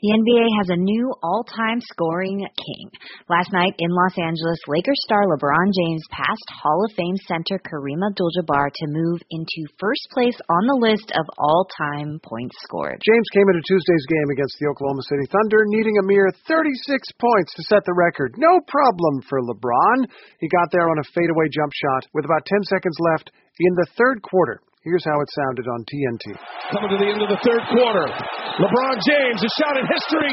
The NBA has a new all-time scoring king. Last night in Los Angeles, Lakers star LeBron James passed Hall of Fame center Kareem Abdul-Jabbar to move into first place on the list of all-time points scored. James came into Tuesday's game against the Oklahoma City Thunder, needing a mere 36 points to set the record. No problem for LeBron. He got there on a fadeaway jump shot with about 10 seconds left in the third quarter. Here's how it sounded on TNT. Coming to the end of the third quarter. LeBron James, a shot in history.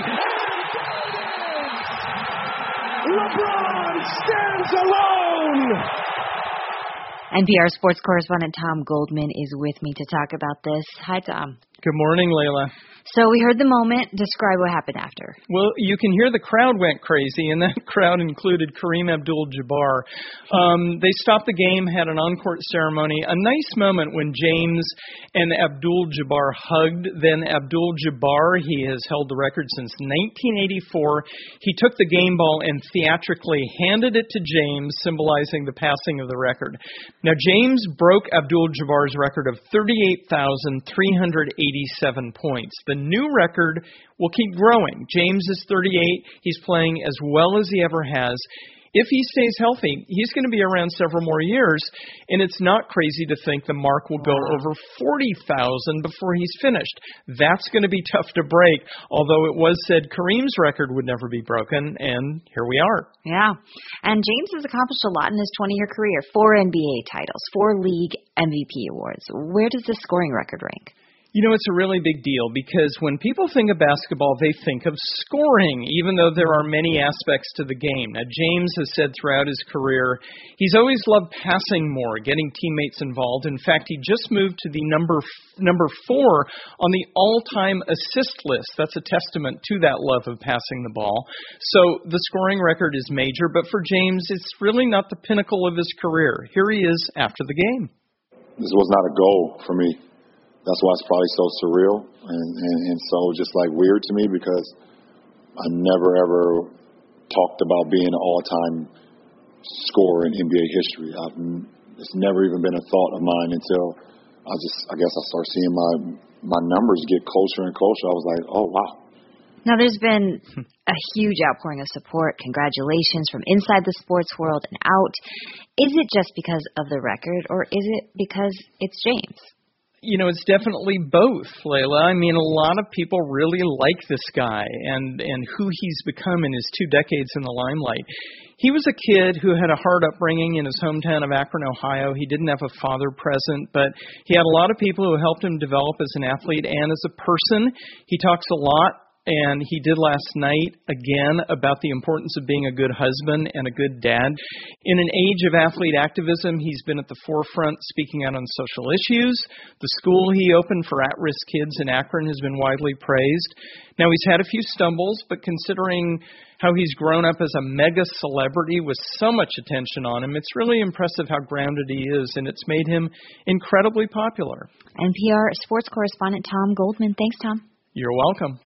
LeBron stands alone. NPR sports correspondent Tom Goldman is with me to talk about this. Hi, Tom. Good morning, Layla. So we heard the moment. Describe what happened after. Well, you can hear the crowd went crazy, and that crowd included Kareem Abdul-Jabbar. They stopped the game, had an on-court ceremony. A nice moment when James and Abdul-Jabbar hugged. Then Abdul-Jabbar, he has held the record since 1984. He took the game ball and theatrically handed it to James, symbolizing the passing of the record. Now, James broke Abdul-Jabbar's record of 38,387 points. The new record will keep growing. James is 38. He's playing as well as he ever has. If he stays healthy, he's going to be around several more years, and it's not crazy to think the mark will go over 40,000 before he's finished. That's going to be tough to break, although it was said Kareem's record would never be broken, and here we are. Yeah, and James has accomplished a lot in his 20-year career. 4 NBA titles, 4 league MVP awards. Where does this scoring record rank? You know, it's a really big deal because when people think of basketball, they think of scoring, even though there are many aspects to the game. Now, James has said throughout his career, he's always loved passing more, getting teammates involved. In fact, he just moved to the number 4 on the all-time assist list. That's a testament to that love of passing the ball. So the scoring record is major, but for James, it's really not the pinnacle of his career. Here he is after the game. This was not a goal for me. That's why it's probably so surreal and so just like weird to me because I never ever talked about being an all-time scorer in NBA history. It's never even been a thought of mine until I guess I started seeing my numbers get closer and closer. I was like, oh wow. Now there's been a huge outpouring of support, congratulations from inside the sports world and out. Is it just because of the record or is it because it's James? You know, it's definitely both, Layla. I mean, a lot of people really like this guy and who he's become in his 2 decades in the limelight. He was a kid who had a hard upbringing in his hometown of Akron, Ohio. He didn't have a father present, but he had a lot of people who helped him develop as an athlete and as a person. He talks a lot. And he did last night, again, about the importance of being a good husband and a good dad. In an age of athlete activism, he's been at the forefront speaking out on social issues. The school he opened for at-risk kids in Akron has been widely praised. Now, he's had a few stumbles, but considering how he's grown up as a mega celebrity with so much attention on him, it's really impressive how grounded he is, and it's made him incredibly popular. NPR sports correspondent Tom Goldman. Thanks, Tom. You're welcome.